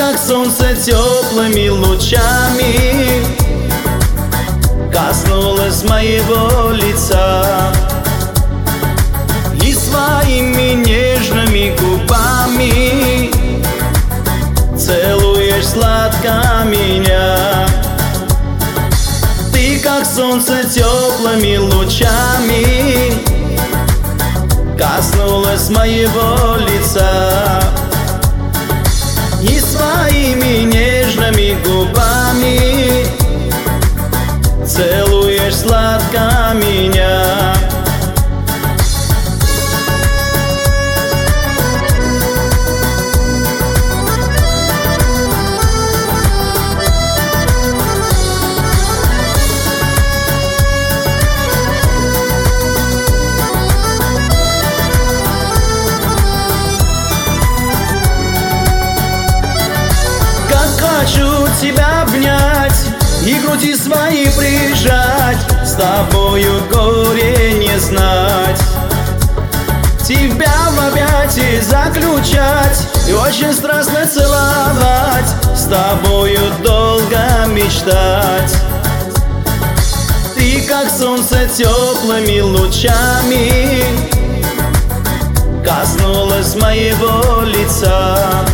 как солнце теплыми лучами коснулась моего лица и своими нежными губами целуешь сладко меня. Ты как солнце теплыми лучами коснулась моего лица и своими нежными губами целуешь сладко меня. Хочу тебя обнять и груди свои прижать, с тобою горе не знать, тебя в объятии заключать и очень страстно целовать, с тобою долго мечтать. Ты как солнце теплыми лучами коснулась моего лица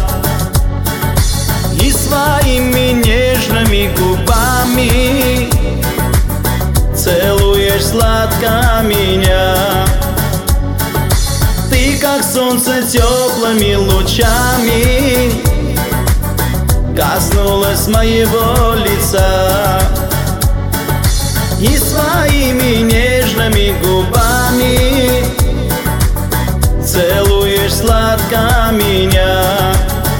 и своими нежными губами целуешь сладко меня. Ты как солнце теплыми лучами коснулась моего лица и своими нежными губами целуешь сладко меня.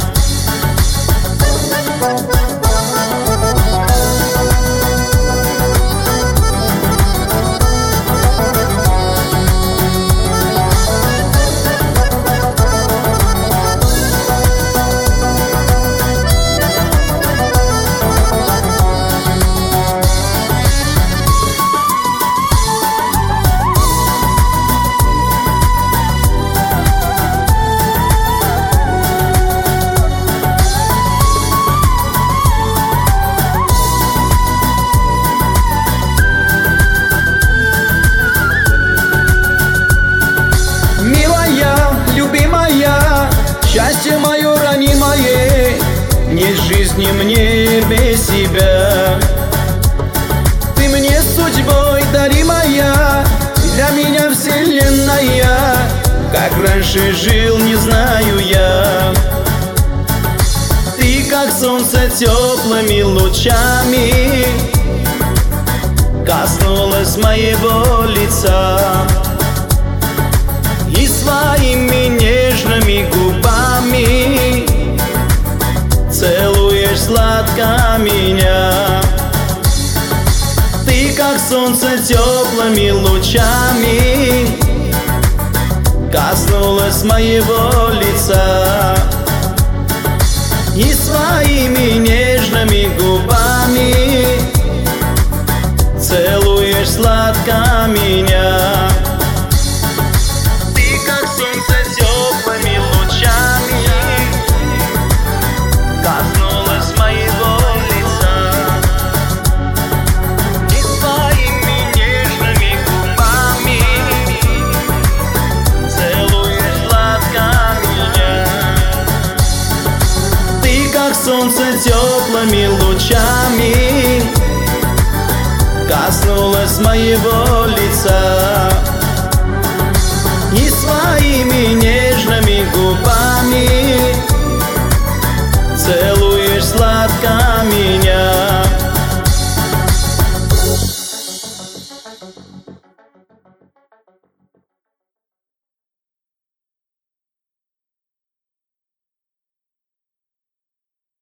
Счастье мое ранимое, нет жизни мне без тебя. Ты мне судьбой даримая, для меня вселенная, как раньше жил, не знаю я. Ты как солнце теплыми лучами коснулась моего лица и своими нежными губами целуешь сладко меня. Ты как солнце теплыми лучами коснулась моего лица и своими нежными губами целуешь сладко меня. Солнце теплыми лучами коснулась моего лица и своими нежными губами